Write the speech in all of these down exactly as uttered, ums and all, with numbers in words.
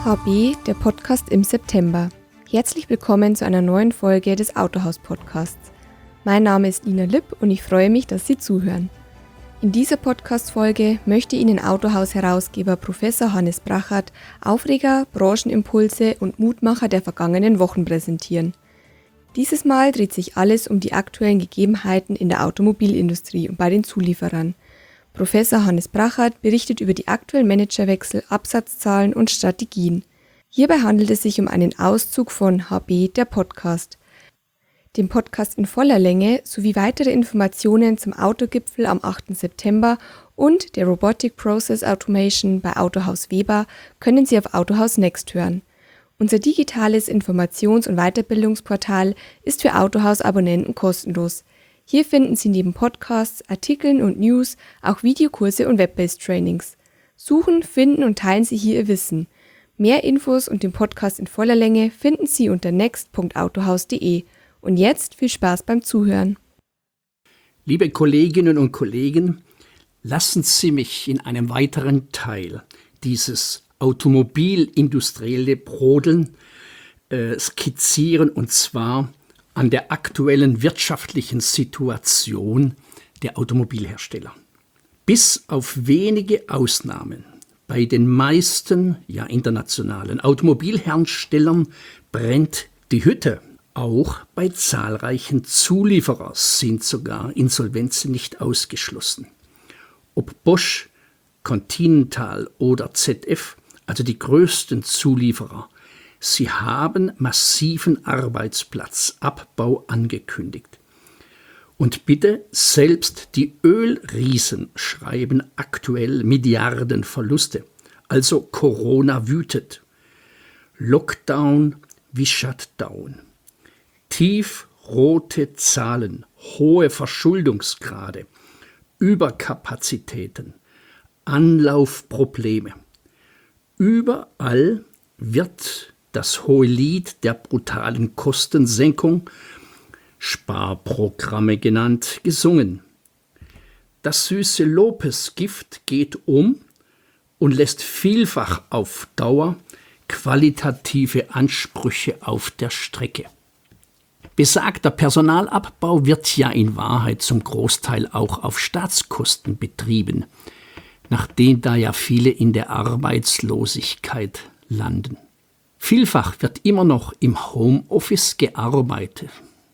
H B, der Podcast im September. Herzlich willkommen zu einer neuen Folge des Autohaus-Podcasts. Mein Name ist Nina Lipp und ich freue mich, dass Sie zuhören. In dieser Podcast-Folge möchte Ihnen Autohaus-Herausgeber Professor Hannes Brachert Aufreger, Branchenimpulse und Mutmacher der vergangenen Wochen präsentieren. Dieses Mal dreht sich alles um die aktuellen Gegebenheiten in der Automobilindustrie und bei den Zulieferern. Professor Hannes Brachert berichtet über die aktuellen Managerwechsel, Absatzzahlen und Strategien. Hierbei handelt es sich um einen Auszug von H B, der Podcast. Den Podcast in voller Länge sowie weitere Informationen zum Autogipfel am achten September und der Robotic Process Automation bei Autohaus Weber können Sie auf Autohaus Next hören. Unser digitales Informations- und Weiterbildungsportal ist für Autohaus-Abonnenten kostenlos. Hier finden Sie neben Podcasts, Artikeln und News auch Videokurse und Web-based Trainings. Suchen, finden und teilen Sie hier Ihr Wissen. Mehr Infos und den Podcast in voller Länge finden Sie unter next punkt autohaus punkt de. Und jetzt viel Spaß beim Zuhören. Liebe Kolleginnen und Kollegen, lassen Sie mich in einem weiteren Teil dieses automobilindustrielle Brodeln äh, skizzieren, und zwar an der aktuellen wirtschaftlichen Situation der Automobilhersteller. Bis auf wenige Ausnahmen bei den meisten ja, internationalen Automobilherstellern brennt die Hütte. Auch bei zahlreichen Zulieferern sind sogar Insolvenzen nicht ausgeschlossen. Ob Bosch, Continental oder Z F, also die größten Zulieferer, sie haben massiven Arbeitsplatzabbau angekündigt. Und bitte, selbst die Ölriesen schreiben aktuell Milliardenverluste. Also Corona wütet. Lockdown wie Shutdown. Tiefrote Zahlen, hohe Verschuldungsgrade, Überkapazitäten, Anlaufprobleme. Überall wird das hohe Lied der brutalen Kostensenkung, Sparprogramme genannt, gesungen. Das süße Lobesgift geht um und lässt vielfach auf Dauer qualitative Ansprüche auf der Strecke. Besagter Personalabbau wird ja in Wahrheit zum Großteil auch auf Staatskosten betrieben, nachdem da ja viele in der Arbeitslosigkeit landen. Vielfach wird immer noch im Homeoffice gearbeitet.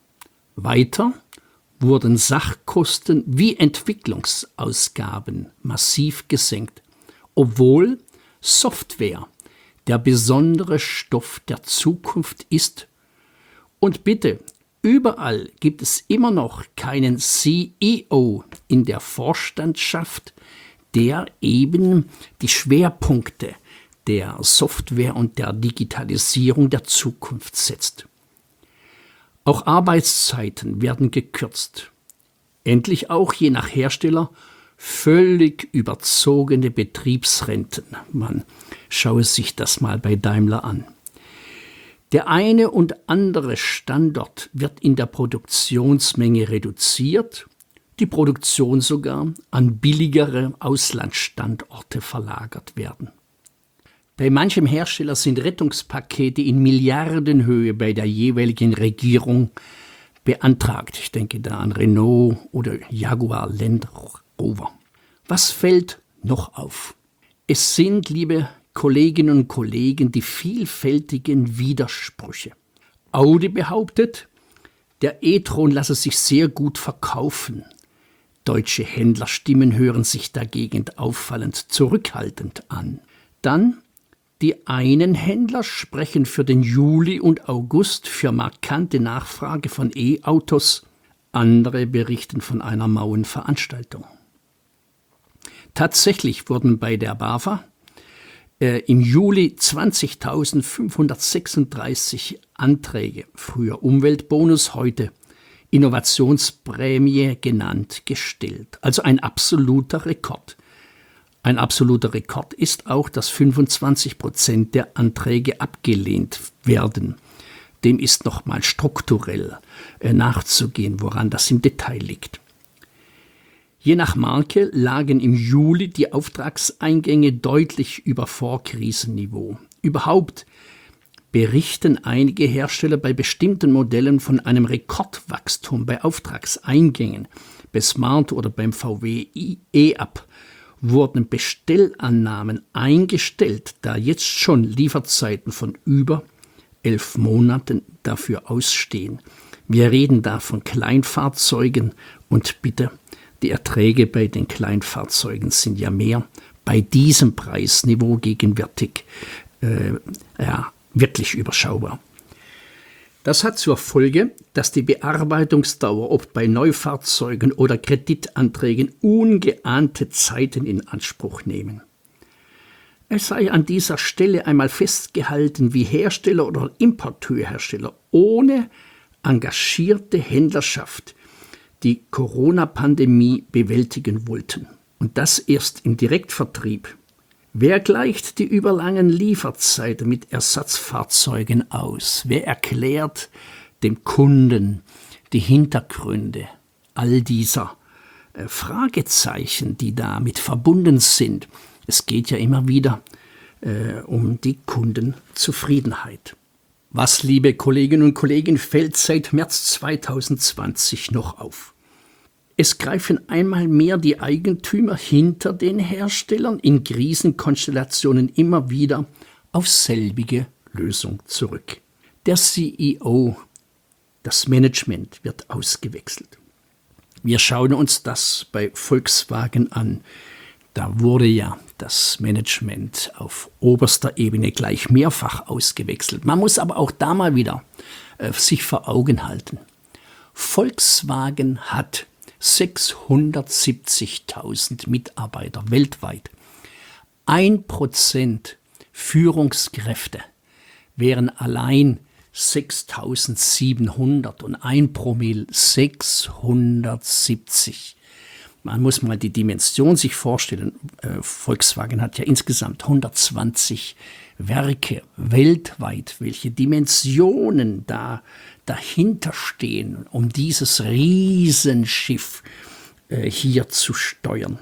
Weiter wurden Sachkosten wie Entwicklungsausgaben massiv gesenkt, obwohl Software der besondere Stoff der Zukunft ist. Und bitte, überall gibt es immer noch keinen C E O in der Vorstandschaft, der eben die Schwerpunkte der Software und der Digitalisierung der Zukunft setzt. Auch Arbeitszeiten werden gekürzt. Endlich auch je nach Hersteller völlig überzogene Betriebsrenten. Man schaue sich das mal bei Daimler an. Der eine und andere Standort wird in der Produktionsmenge reduziert, die Produktion sogar an billigere Auslandsstandorte verlagert werden. Bei manchem Hersteller sind Rettungspakete in Milliardenhöhe bei der jeweiligen Regierung beantragt. Ich denke da an Renault oder Jaguar Land Rover. Was fällt noch auf? Es sind, liebe Kolleginnen und Kollegen, die vielfältigen Widersprüche. Audi behauptet, der e-tron lasse sich sehr gut verkaufen. Deutsche Händlerstimmen hören sich dagegen auffallend zurückhaltend an. Dann die einen Händler sprechen für den Juli und August für markante Nachfrage von E-Autos, andere berichten von einer mauen Veranstaltung. Tatsächlich wurden bei der BAFA äh, im Juli zwanzigtausendfünfhundertsechsunddreißig Anträge, früher Umweltbonus, heute Innovationsprämie genannt, gestellt. Also ein absoluter Rekord. Ein absoluter Rekord ist auch, dass fünfundzwanzig Prozent der Anträge abgelehnt werden. Dem ist nochmal strukturell äh, nachzugehen, woran das im Detail liegt. Je nach Marke lagen im Juli die Auftragseingänge deutlich über Vorkrisenniveau. Überhaupt berichten einige Hersteller bei bestimmten Modellen von einem Rekordwachstum bei Auftragseingängen. Bei Smart oder beim V W E-Up wurden Bestellannahmen eingestellt, da jetzt schon Lieferzeiten von über elf Monaten dafür ausstehen. Wir reden da von Kleinfahrzeugen und bitte, die Erträge bei den Kleinfahrzeugen sind ja mehr bei diesem Preisniveau gegenwärtig äh, ja, wirklich überschaubar. Das hat zur Folge, dass die Bearbeitungsdauer, ob bei Neufahrzeugen oder Kreditanträgen, ungeahnte Zeiten in Anspruch nehmen. Es sei an dieser Stelle einmal festgehalten, wie Hersteller oder Importeurhersteller ohne engagierte Händlerschaft die Corona-Pandemie bewältigen wollten. Und das erst im Direktvertrieb. Wer gleicht die überlangen Lieferzeiten mit Ersatzfahrzeugen aus? Wer erklärt dem Kunden die Hintergründe all dieser äh, Fragezeichen, die damit verbunden sind? Es geht ja immer wieder äh, um die Kundenzufriedenheit. Was, liebe Kolleginnen und Kollegen, fällt seit März zweitausendzwanzig noch auf? Es greifen einmal mehr die Eigentümer hinter den Herstellern in Krisenkonstellationen immer wieder auf selbige Lösung zurück. Der C E O, das Management wird ausgewechselt. Wir schauen uns das bei Volkswagen an. Da wurde ja das Management auf oberster Ebene gleich mehrfach ausgewechselt. Man muss aber auch da mal wieder äh, sich vor Augen halten. Volkswagen hat sechshundertsiebzigtausend Mitarbeiter weltweit. Ein Prozent Führungskräfte wären allein sechstausendsiebenhundert und ein Promille sechshundertsiebzig. Man muss mal die Dimension sich vorstellen. Äh, Volkswagen hat ja insgesamt hundertzwanzig Werke weltweit. Welche Dimensionen da dahinter stehen, um dieses Riesenschiff äh, hier zu steuern.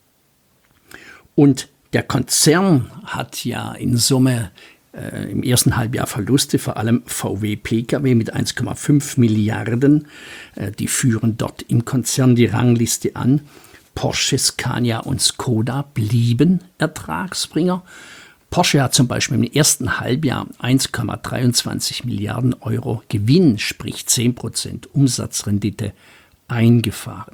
Und der Konzern hat ja in Summe äh, im ersten Halbjahr Verluste, vor allem V W P K W mit eins Komma fünf Milliarden. Äh, die führen dort im Konzern die Rangliste an. Porsche, Scania und Skoda blieben Ertragsbringer. Porsche hat zum Beispiel im ersten Halbjahr eins Komma dreiundzwanzig Milliarden Euro Gewinn, sprich zehn Prozent Umsatzrendite, eingefahren.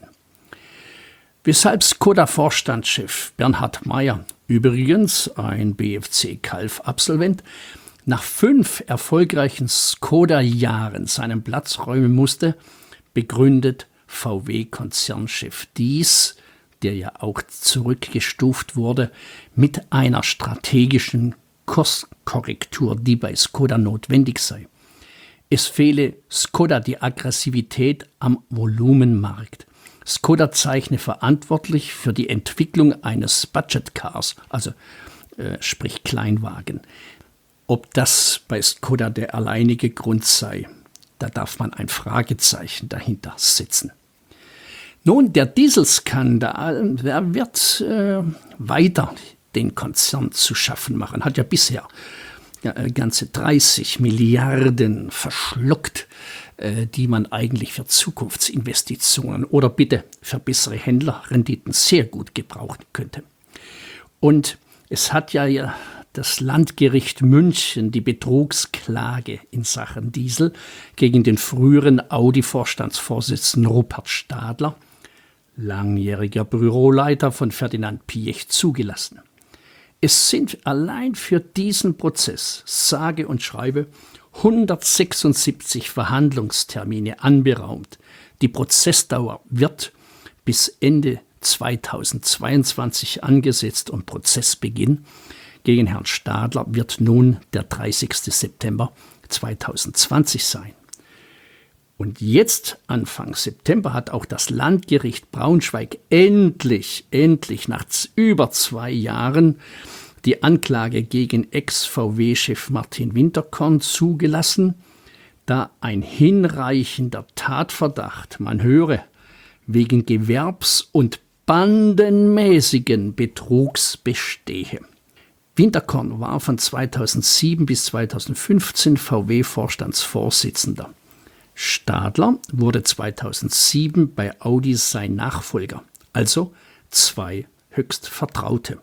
Weshalb Skoda-Vorstandschef Bernhard Maier, übrigens ein B F C-Calw-Absolvent, nach fünf erfolgreichen Skoda-Jahren seinen Platz räumen musste, begründet V W-Konzernchef dies, der ja auch zurückgestuft wurde, mit einer strategischen Kurskorrektur, die bei Skoda notwendig sei. Es fehle Skoda die Aggressivität am Volumenmarkt. Skoda zeichne verantwortlich für die Entwicklung eines Budget Cars, also äh, sprich Kleinwagen. Ob das bei Skoda der alleinige Grund sei, da darf man ein Fragezeichen dahinter setzen. Nun, der Dieselskandal, der wird äh, weiter den Konzern zu schaffen machen. Hat ja bisher ja, ganze dreißig Milliarden verschluckt, äh, die man eigentlich für Zukunftsinvestitionen oder bitte für bessere Händlerrenditen sehr gut gebrauchen könnte. Und es hat ja, ja das Landgericht München die Betrugsklage in Sachen Diesel gegen den früheren Audi-Vorstandsvorsitzenden Rupert Stadler, langjähriger Büroleiter von Ferdinand Piëch, zugelassen. Es sind allein für diesen Prozess, sage und schreibe, hundertsechsundsiebzig Verhandlungstermine anberaumt. Die Prozessdauer wird bis Ende zweitausendzweiundzwanzig angesetzt und Prozessbeginn gegen Herrn Stadler wird nun der dreißigster September zweitausendzwanzig sein. Und jetzt, Anfang September, hat auch das Landgericht Braunschweig endlich, endlich nach über zwei Jahren die Anklage gegen Ex-V W-Chef Martin Winterkorn zugelassen, da ein hinreichender Tatverdacht, man höre, wegen gewerbs- und bandenmäßigen Betrugs bestehe. Winterkorn war von zweitausendsieben bis zweitausendfünfzehn V W-Vorstandsvorsitzender. Stadler wurde zweitausendsieben bei Audi sein Nachfolger, also zwei höchst Vertraute.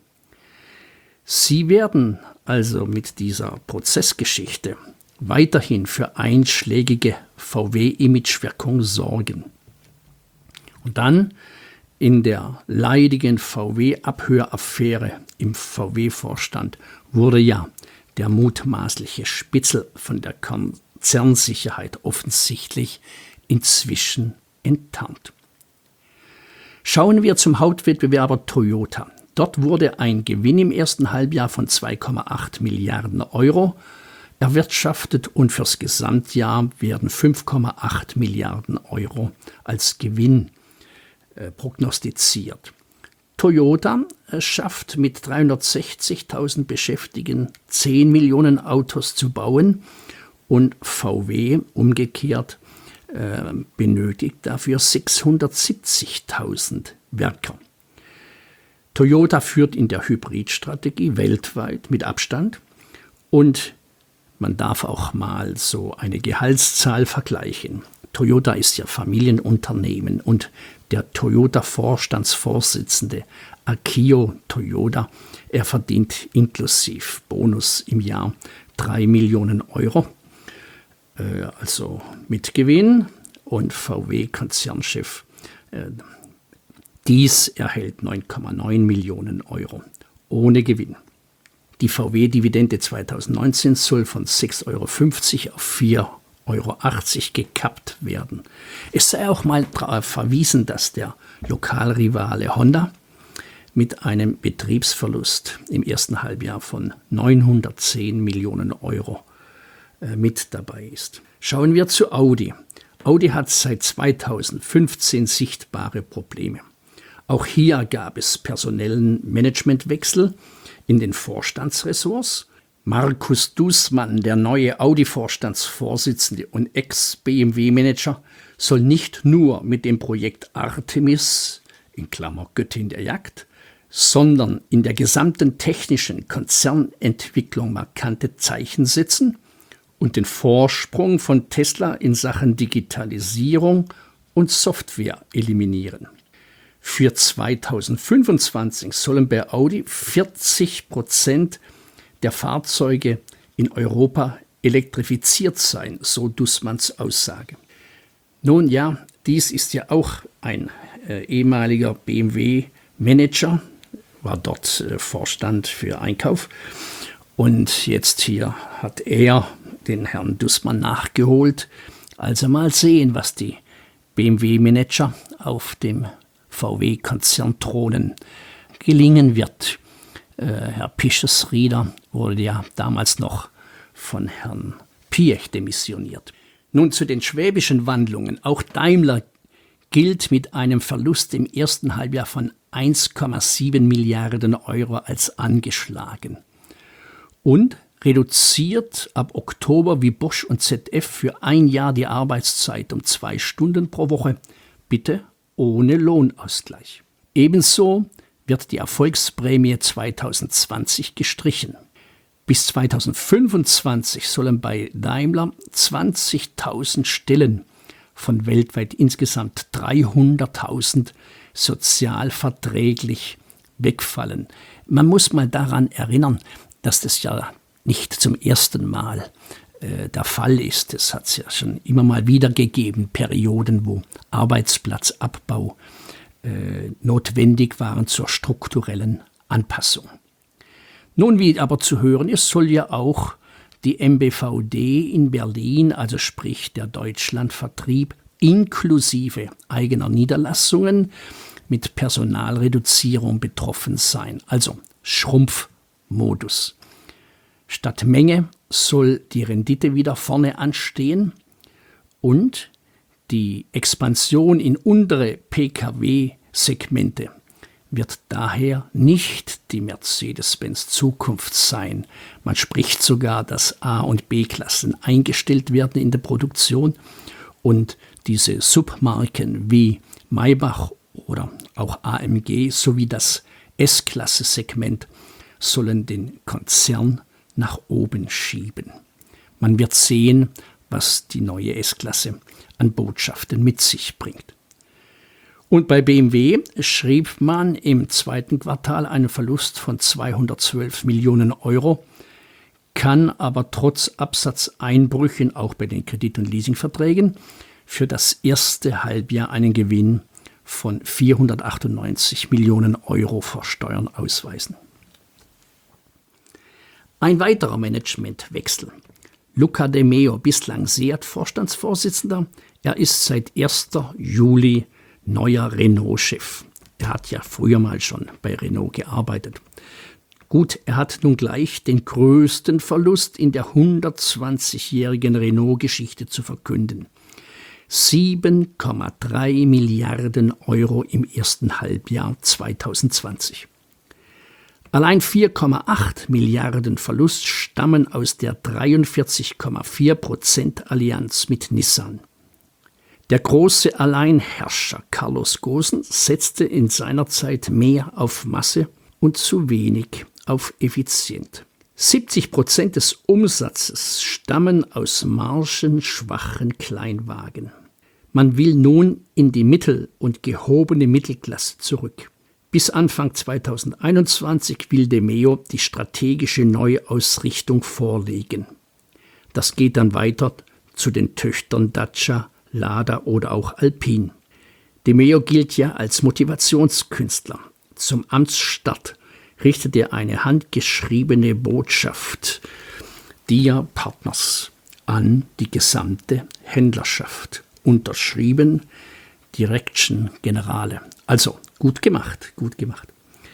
Sie werden also mit dieser Prozessgeschichte weiterhin für einschlägige V W-Imagewirkung sorgen. Und dann in der leidigen V W-Abhöraffäre im V W-Vorstand wurde ja der mutmaßliche Spitzel von der Konzernsicherheit offensichtlich inzwischen enttarnt. Schauen wir zum Hauptwettbewerber Toyota. Dort wurde ein Gewinn im ersten Halbjahr von zwei Komma acht Milliarden Euro erwirtschaftet und fürs Gesamtjahr werden fünf Komma acht Milliarden Euro als Gewinn äh, prognostiziert. Toyota äh, schafft mit dreihundertsechzigtausend Beschäftigten zehn Millionen Autos zu bauen und V W umgekehrt äh, benötigt dafür sechshundertsiebzigtausend Werker. Toyota führt in der Hybridstrategie weltweit mit Abstand und man darf auch mal so eine Gehaltszahl vergleichen. Toyota ist ja Familienunternehmen und der Toyota-Vorstandsvorsitzende Akio Toyoda, er verdient inklusive Bonus im Jahr drei Millionen Euro, äh, also mit Gewinn, und V W-Konzernchef äh, dies erhält neun Komma neun Millionen Euro ohne Gewinn. Die V W-Dividende zweitausendneunzehn soll von sechs Euro fünfzig auf vier Euro achtzig gekappt werden. Es sei auch mal darauf verwiesen, dass der Lokalrivale Honda mit einem Betriebsverlust im ersten Halbjahr von neunhundertzehn Millionen Euro äh, mit dabei ist. Schauen wir zu Audi. Audi hat seit zweitausendfünfzehn sichtbare Probleme. Auch hier gab es personellen Managementwechsel in den Vorstandsressorts. Markus Dußmann, der neue Audi-Vorstandsvorsitzende und Ex-B M W-Manager, soll nicht nur mit dem Projekt Artemis, in Klammer Göttin der Jagd, sondern in der gesamten technischen Konzernentwicklung markante Zeichen setzen und den Vorsprung von Tesla in Sachen Digitalisierung und Software eliminieren. Für zweitausendfünfundzwanzig sollen bei Audi vierzig Prozent der Fahrzeuge in Europa elektrifiziert sein, so Dußmanns Aussage. Nun ja, dies ist ja auch ein äh, ehemaliger B M W-Manager, war dort äh, Vorstand für Einkauf und jetzt hier hat er den Herrn Dußmann nachgeholt. Also mal sehen, was die B M W-Manager auf dem V W-Konzernthronen gelingen wird. Äh, Herr Pischesrieder wurde ja damals noch von Herrn Piech demissioniert. Nun zu den schwäbischen Wandlungen. Auch Daimler gilt mit einem Verlust im ersten Halbjahr von eins Komma sieben Milliarden Euro als angeschlagen und reduziert ab Oktober wie Bosch und Z F für ein Jahr die Arbeitszeit um zwei Stunden pro Woche, bitte ohne Lohnausgleich. Ebenso wird die Erfolgsprämie zweitausendzwanzig gestrichen. Bis zweitausendfünfundzwanzig sollen bei Daimler zwanzigtausend Stellen von weltweit insgesamt dreihunderttausend sozialverträglich wegfallen. Man muss mal daran erinnern, dass das ja nicht zum ersten Mal äh, der Fall ist. Es hat es ja schon immer mal wieder gegeben, Perioden, wo Arbeitsplatzabbau äh, notwendig waren zur strukturellen Anpassung. Nun, wie aber zu hören ist, soll ja auch die M B V D in Berlin, also sprich der Deutschlandvertrieb, inklusive eigener Niederlassungen mit Personalreduzierung betroffen sein, also Schrumpfmodus. Statt Menge soll die Rendite wieder vorne anstehen und die Expansion in untere P K W-Segmente wird daher nicht die Mercedes-Benz Zukunft sein. Man spricht sogar, dass A- und B-Klassen eingestellt werden in der Produktion und diese Submarken wie Maybach oder auch A M G sowie das S-Klasse-Segment sollen den Konzern nach oben schieben. Man wird sehen, was die neue S-Klasse an Botschaften mit sich bringt. Und bei B M W schrieb man im zweiten Quartal einen Verlust von zweihundertzwölf Millionen Euro, kann aber trotz Absatzeinbrüchen auch bei den Kredit- und Leasingverträgen für das erste Halbjahr einen Gewinn von vierhundertachtundneunzig Millionen Euro vor Steuern ausweisen. Ein weiterer Managementwechsel. Luca de Meo, bislang SEAT-Vorstandsvorsitzender, er ist seit ersten Juli neuer Renault-Chef. Er hat ja früher mal schon bei Renault gearbeitet. Gut, er hat nun gleich den größten Verlust in der hundertzwanzigjährigen Renault-Geschichte zu verkünden. sieben Komma drei Milliarden Euro im ersten Halbjahr zweitausendzwanzig. Allein vier Komma acht Milliarden Verlust stammen aus der dreiundvierzig Komma vier Prozent Allianz mit Nissan. Der große Alleinherrscher Carlos Ghosn setzte in seiner Zeit mehr auf Masse und zu wenig auf effizient. siebzig Prozent des Umsatzes stammen aus margenschwachen Kleinwagen. Man will nun in die mittel- und gehobene Mittelklasse zurück. Bis Anfang zweitausendeinundzwanzig will de Meo die strategische Neuausrichtung vorlegen. Das geht dann weiter zu den Töchtern Dacia, Lada oder auch Alpine. De Meo gilt ja als Motivationskünstler. Zum Amtsstart richtet er eine handgeschriebene Botschaft Dia Partners an die gesamte Händlerschaft. Unterschrieben Direction Generale. Also gut gemacht, gut gemacht.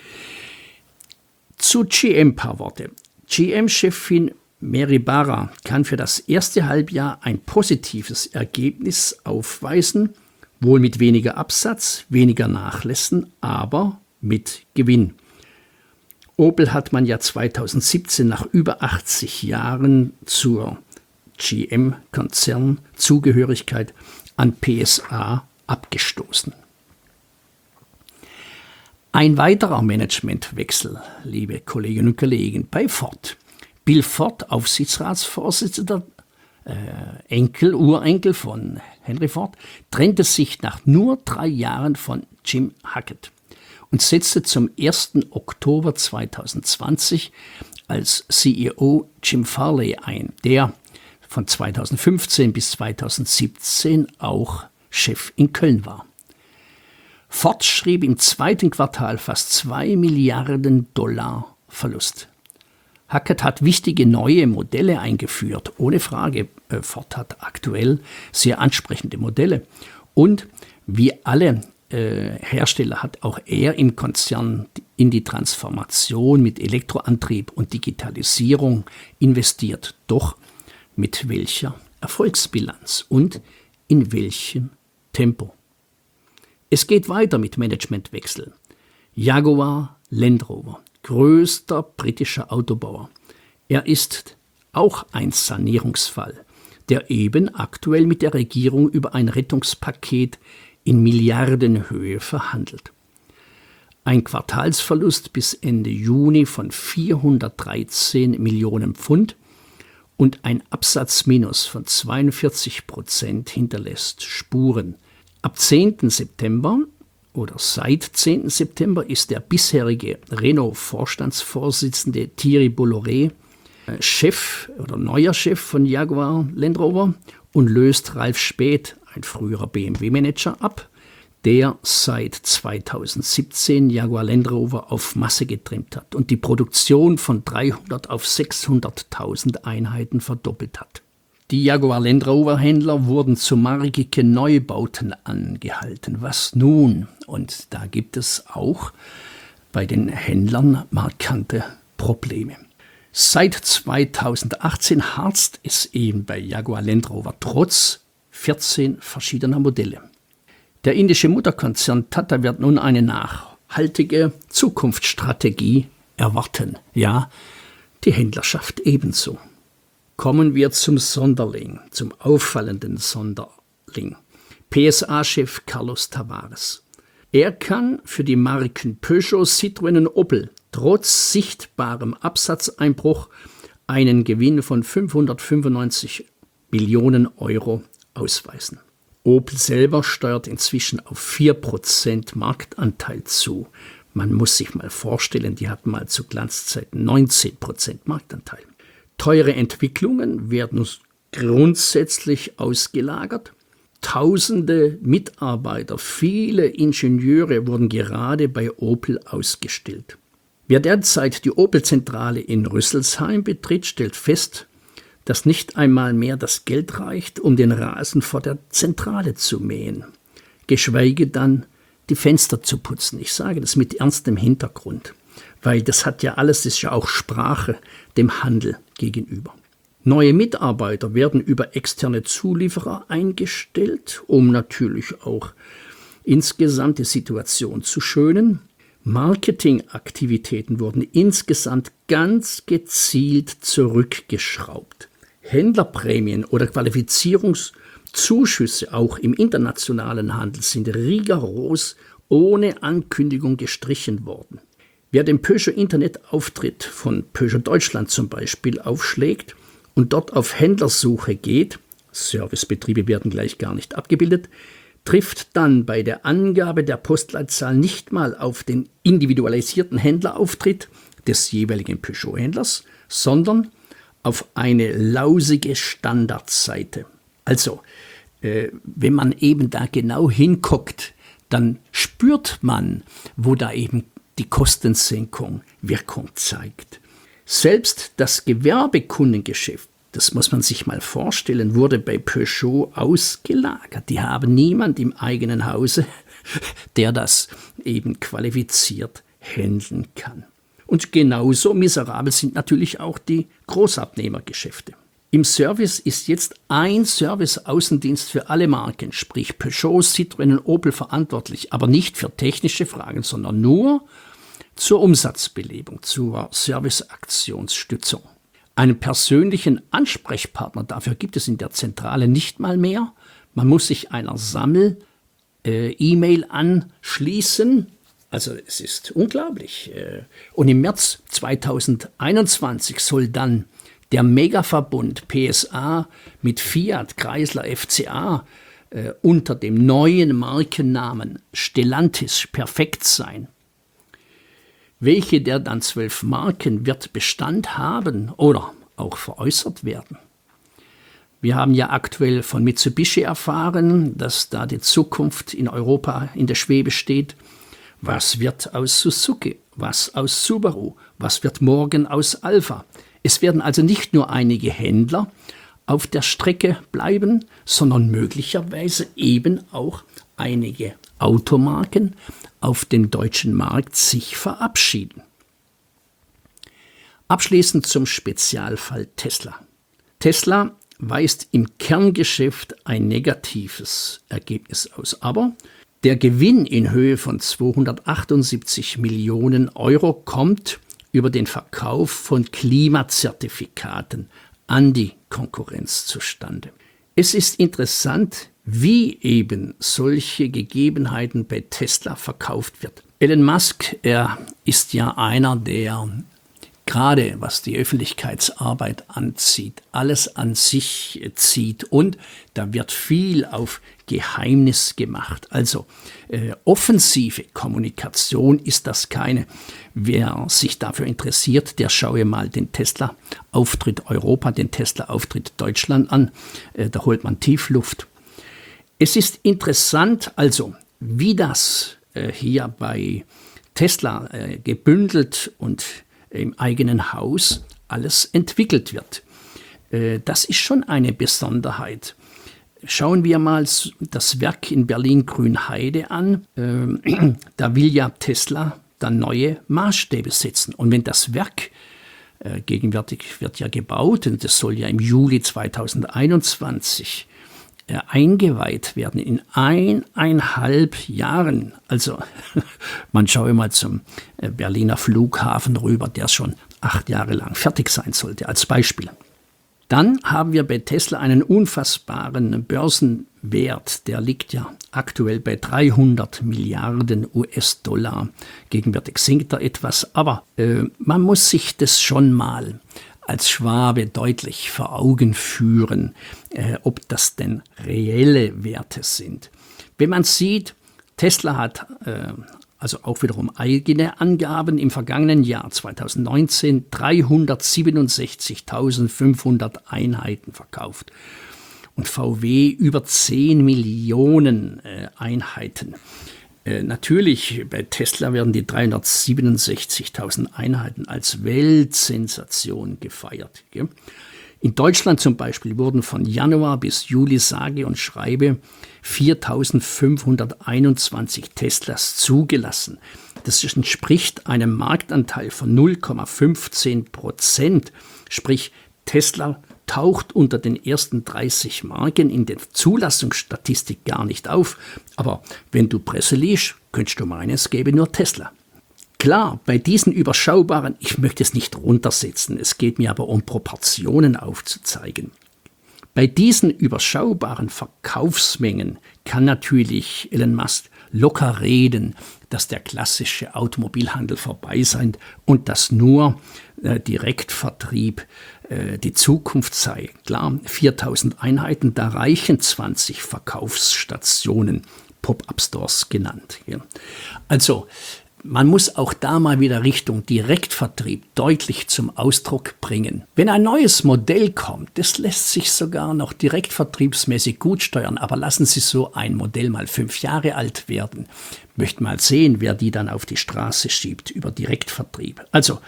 Zu G M paar Worte. G M-Chefin Mary Barra kann für das erste Halbjahr ein positives Ergebnis aufweisen, wohl mit weniger Absatz, weniger Nachlässen, aber mit Gewinn. Opel hat man ja zweitausendsiebzehn nach über achtzig Jahren zur G M-Konzernzugehörigkeit an P S A abgestoßen. Ein weiterer Managementwechsel, liebe Kolleginnen und Kollegen, bei Ford. Bill Ford, Aufsichtsratsvorsitzender, äh, Enkel, Urenkel von Henry Ford, trennte sich nach nur drei Jahren von Jim Hackett und setzte zum ersten Oktober zweitausendzwanzig als C E O Jim Farley ein, der von zweitausendfünfzehn bis zweitausendsiebzehn auch Chef in Köln war. Ford schrieb im zweiten Quartal fast zwei Milliarden Dollar Verlust. Hackett hat wichtige neue Modelle eingeführt, ohne Frage. Ford hat aktuell sehr ansprechende Modelle. Und wie alle äh, Hersteller hat auch er im Konzern in die Transformation mit Elektroantrieb und Digitalisierung investiert. Doch mit welcher Erfolgsbilanz und in welchem Tempo? Es geht weiter mit Managementwechsel. Jaguar Land Rover, größter britischer Autobauer. Er ist auch ein Sanierungsfall, der eben aktuell mit der Regierung über ein Rettungspaket in Milliardenhöhe verhandelt. Ein Quartalsverlust bis Ende Juni von vierhundertdreizehn Millionen Pfund und ein Absatzminus von zweiundvierzig Prozent hinterlässt Spuren. Ab zehnten September oder seit zehnten September ist der bisherige Renault-Vorstandsvorsitzende Thierry Bolloré Chef oder neuer Chef von Jaguar Land Rover und löst Ralf Späth, ein früherer B M W-Manager, ab, der seit zweitausendsiebzehn Jaguar Land Rover auf Masse getrimmt hat und die Produktion von dreihundert auf sechshunderttausend Einheiten verdoppelt hat. Die Jaguar Land Rover Händler wurden zu markigen Neubauten angehalten. Was nun? Und da gibt es auch bei den Händlern markante Probleme. Seit zweitausendachtzehn harzt es eben bei Jaguar Land Rover trotz vierzehn verschiedener Modelle. Der indische Mutterkonzern Tata wird nun eine nachhaltige Zukunftsstrategie erwarten. Ja, die Händlerschaft ebenso. Kommen wir zum Sonderling, zum auffallenden Sonderling. P S A-Chef Carlos Tavares. Er kann für die Marken Peugeot, Citroën und Opel trotz sichtbarem Absatzeinbruch einen Gewinn von fünfhundertfünfundneunzig Millionen Euro ausweisen. Opel selber steuert inzwischen auf vier Prozent Marktanteil zu. Man muss sich mal vorstellen, die hatten mal zu Glanzzeiten neunzehn Prozent Marktanteil. Teure Entwicklungen werden grundsätzlich ausgelagert. Tausende Mitarbeiter, viele Ingenieure wurden gerade bei Opel ausgestellt. Wer derzeit die Opel-Zentrale in Rüsselsheim betritt, stellt fest, dass nicht einmal mehr das Geld reicht, um den Rasen vor der Zentrale zu mähen, geschweige dann die Fenster zu putzen. Ich sage das mit ernstem Hintergrund, weil das hat ja alles, das ist ja auch Sprache dem Handel gegenüber. Neue Mitarbeiter werden über externe Zulieferer eingestellt, um natürlich auch insgesamt die Situation zu schönen. Marketingaktivitäten wurden insgesamt ganz gezielt zurückgeschraubt. Händlerprämien oder Qualifizierungszuschüsse auch im internationalen Handel sind rigoros ohne Ankündigung gestrichen worden. Wer den Peugeot-Internetauftritt von Peugeot Deutschland zum Beispiel aufschlägt und dort auf Händlersuche geht, Servicebetriebe werden gleich gar nicht abgebildet, trifft dann bei der Angabe der Postleitzahl nicht mal auf den individualisierten Händlerauftritt des jeweiligen Peugeot-Händlers, sondern auf eine lausige Standardseite. Also, äh, wenn man eben da genau hinguckt, dann spürt man, wo da eben die Kostensenkung Wirkung zeigt. Selbst das Gewerbekundengeschäft, das muss man sich mal vorstellen, wurde bei Peugeot ausgelagert. Die haben niemand im eigenen Hause, der das eben qualifiziert handeln kann. Und genauso miserabel sind natürlich auch die Großabnehmergeschäfte. Im Service ist jetzt ein Service-Außendienst für alle Marken, sprich Peugeot, Citroën und Opel verantwortlich, aber nicht für technische Fragen, sondern nur zur Umsatzbelebung, zur Serviceaktionsstützung. Einen persönlichen Ansprechpartner dafür gibt es in der Zentrale nicht mal mehr. Man muss sich einer Sammel-E-Mail anschließen. Also es ist unglaublich. Und im März zweitausendeinundzwanzig soll dann der Megaverbund P S A mit Fiat, Chrysler, F C A äh, unter dem neuen Markennamen Stellantis perfekt sein. Welche der dann zwölf Marken wird Bestand haben oder auch veräußert werden? Wir haben ja aktuell von Mitsubishi erfahren, dass da die Zukunft in Europa in der Schwebe steht. Was wird aus Suzuki? Was aus Subaru? Was wird morgen aus Alfa? Es werden also nicht nur einige Händler auf der Strecke bleiben, sondern möglicherweise eben auch einige Automarken auf dem deutschen Markt sich verabschieden. Abschließend zum Spezialfall Tesla. Tesla weist im Kerngeschäft ein negatives Ergebnis aus, aber der Gewinn in Höhe von zweihundertachtundsiebzig Millionen Euro kommt über den Verkauf von Klimazertifikaten an die Konkurrenz zustande. Es ist interessant, wie eben solche Gegebenheiten bei Tesla verkauft wird. Elon Musk, er ist ja einer, der gerade was die Öffentlichkeitsarbeit anzieht, alles an sich zieht und da wird viel auf Geheimnis gemacht. Also äh, offensive Kommunikation ist das keine. Wer sich dafür interessiert, der schaue mal den Tesla-Auftritt Europa, den Tesla-Auftritt Deutschland an. Äh, da holt man Tiefluft. Es ist interessant, also wie das äh, hier bei Tesla äh, gebündelt und im eigenen Haus alles entwickelt wird. Äh, das ist schon eine Besonderheit. Schauen wir mal das Werk in Berlin-Grünheide an. Äh, da will ja Tesla dann neue Maßstäbe setzen. Und wenn das Werk äh, gegenwärtig wird ja gebaut und das soll ja im Juli zweitausendeinundzwanzig äh, eingeweiht werden, in eineinhalb Jahren. Also man schaue mal zum äh, Berliner Flughafen rüber, der schon acht Jahre lang fertig sein sollte, als Beispiel. Dann haben wir bei Tesla einen unfassbaren Börsenwert. Der liegt ja aktuell bei dreihundert Milliarden U S-Dollar. Gegenwärtig sinkt er etwas, aber äh, man muss sich das schon mal als Schwabe deutlich vor Augen führen, äh, ob das denn reelle Werte sind. Wenn man sieht, Tesla hat äh, also auch wiederum eigene Angaben im vergangenen Jahr zweitausendneunzehn dreihundertsiebenundsechzigtausendfünfhundert Einheiten verkauft und V W über zehn Millionen äh, Einheiten. Äh, natürlich, bei Tesla werden die dreihundertsiebenundsechzigtausend Einheiten als Weltsensation gefeiert. Gell? In Deutschland zum Beispiel wurden von Januar bis Juli sage und schreibe viertausendfünfhunderteinundzwanzig Teslas zugelassen. Das entspricht einem Marktanteil von null Komma fünfzehn Prozent. Sprich, Tesla taucht unter den ersten dreißig Marken in der Zulassungsstatistik gar nicht auf. Aber wenn du Presse liest, könntest du meinen, es gäbe nur Tesla. Klar, bei diesen überschaubaren, ich möchte es nicht runtersetzen, es geht mir aber um Proportionen aufzuzeigen. Bei diesen überschaubaren Verkaufsmengen kann natürlich Elon Musk locker reden, dass der klassische Automobilhandel vorbei sei und dass nur äh, Direktvertrieb äh, die Zukunft sei. Klar, viertausend Einheiten, da reichen zwanzig Verkaufsstationen, Pop-up-Stores genannt. Ja. Also, man muss auch da mal wieder Richtung Direktvertrieb deutlich zum Ausdruck bringen. Wenn ein neues Modell kommt, das lässt sich sogar noch direktvertriebsmäßig gut steuern, aber lassen Sie so ein Modell mal fünf Jahre alt werden. Möchte mal sehen, wer die dann auf die Straße schiebt über Direktvertrieb. Also,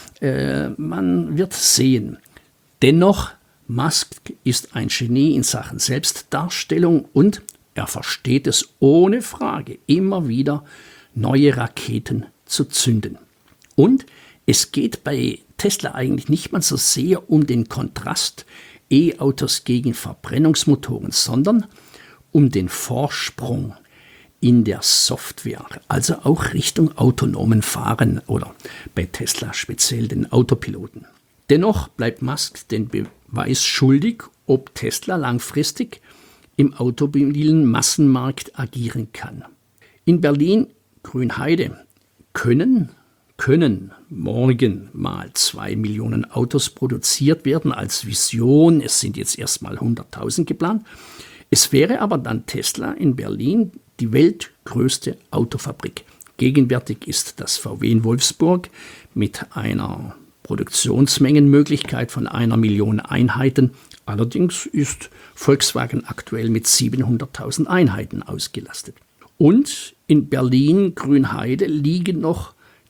äh, man wird sehen. Dennoch, Musk ist ein Genie in Sachen Selbstdarstellung und er versteht es ohne Frage immer wieder, neue Raketen zu zünden. Und es geht bei Tesla eigentlich nicht mal so sehr um den Kontrast E-Autos gegen Verbrennungsmotoren, sondern um den Vorsprung in der Software, also auch Richtung autonomen Fahren oder bei Tesla speziell den Autopiloten. Dennoch bleibt Musk den Beweis schuldig, ob Tesla langfristig im automobilen Massenmarkt agieren kann. In Berlin Grünheide können, können morgen mal zwei Millionen Autos produziert werden als Vision. Es sind jetzt erstmal hunderttausend geplant. Es wäre aber dann Tesla in Berlin die weltgrößte Autofabrik. Gegenwärtig ist das V W in Wolfsburg mit einer Produktionsmengenmöglichkeit von einer Million Einheiten. Allerdings ist Volkswagen aktuell mit siebenhunderttausend Einheiten ausgelastet. Und in Berlin-Grünheide liegen noch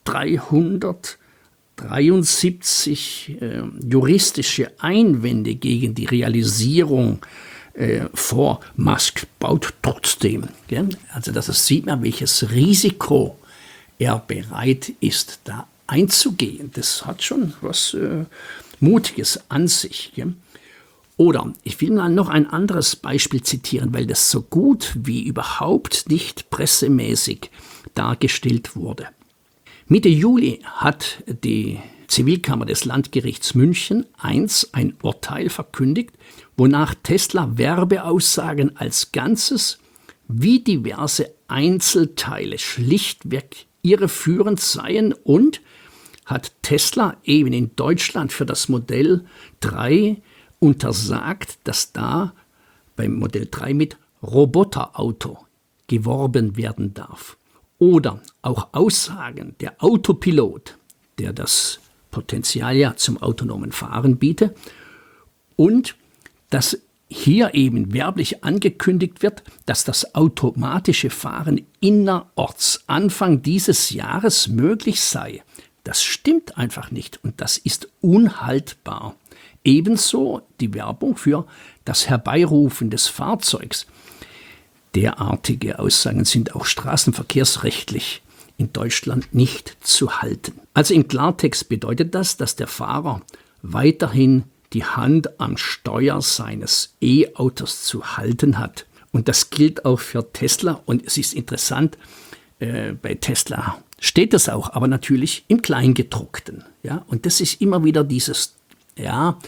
dreihundertdreiundsiebzig äh, juristische Einwände gegen die Realisierung äh, vor. Musk baut trotzdem. Gell? Also das sieht man, welches Risiko er bereit ist, da einzugehen. Das hat schon was äh, Mutiges an sich. Gell? Oder ich will mal noch ein anderes Beispiel zitieren, weil das so gut wie überhaupt nicht pressemäßig dargestellt wurde. Mitte Juli hat die Zivilkammer des Landgerichts München eins ein Urteil verkündigt, wonach Tesla Werbeaussagen als Ganzes wie diverse Einzelteile schlichtweg irreführend seien und hat Tesla eben in Deutschland für das Modell drei untersagt, dass da beim Modell drei mit Roboterauto geworben werden darf. Oder auch Aussagen, der Autopilot, der das Potenzial ja zum autonomen Fahren bietet, und dass hier eben werblich angekündigt wird, dass das automatische Fahren innerorts Anfang dieses Jahres möglich sei. Das stimmt einfach nicht und das ist unhaltbar. Ebenso die Werbung für das Herbeirufen des Fahrzeugs. Derartige Aussagen sind auch straßenverkehrsrechtlich in Deutschland nicht zu halten. Also im Klartext bedeutet das, dass der Fahrer weiterhin die Hand am Steuer seines E-Autos zu halten hat. Und das gilt auch für Tesla. Und es ist interessant, äh, bei Tesla steht das auch, aber natürlich im Kleingedruckten. Ja? Und das ist immer wieder dieses, ja,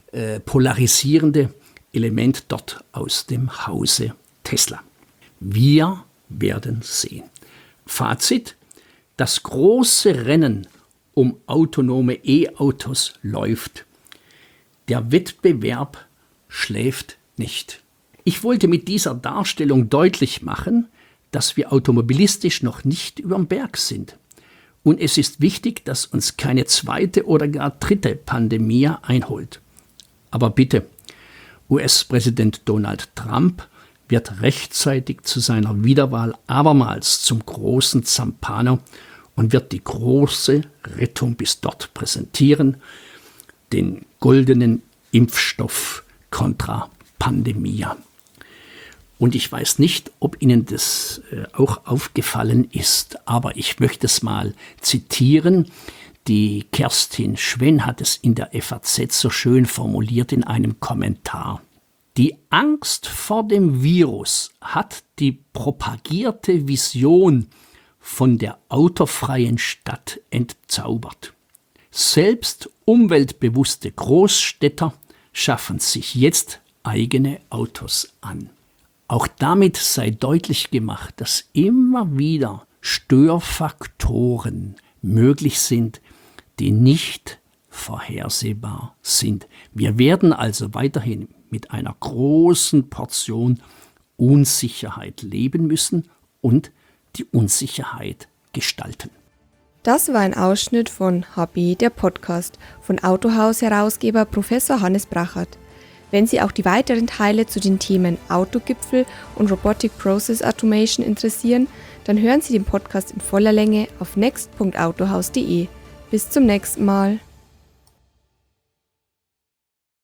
äh, polarisierende Element dort aus dem Hause Tesla. Wir werden sehen. Fazit: Das große Rennen um autonome E-Autos läuft. Der Wettbewerb schläft nicht. Ich wollte mit dieser Darstellung deutlich machen, dass wir automobilistisch noch nicht überm Berg sind. Und es ist wichtig, dass uns keine zweite oder gar dritte Pandemie einholt. Aber bitte, U S-Präsident Donald Trump wird rechtzeitig zu seiner Wiederwahl abermals zum großen Zampano und wird die große Rettung bis dort präsentieren, den goldenen Impfstoff kontra Pandemie. Und ich weiß nicht, ob Ihnen das äh, auch aufgefallen ist, aber ich möchte es mal zitieren. Die Kerstin Schwenn hat es in der F A Z so schön formuliert in einem Kommentar. Die Angst vor dem Virus hat die propagierte Vision von der autofreien Stadt entzaubert. Selbst umweltbewusste Großstädter schaffen sich jetzt eigene Autos an. Auch damit sei deutlich gemacht, dass immer wieder Störfaktoren möglich sind, die nicht vorhersehbar sind. Wir werden also weiterhin mit einer großen Portion Unsicherheit leben müssen und die Unsicherheit gestalten. Das war ein Ausschnitt von H B, der Podcast, von Autohaus-Herausgeber Professor Hannes Brachert. Wenn Sie auch die weiteren Teile zu den Themen Autogipfel und Robotic Process Automation interessieren, dann hören Sie den Podcast in voller Länge auf next punkt autohaus punkt de. Bis zum nächsten Mal.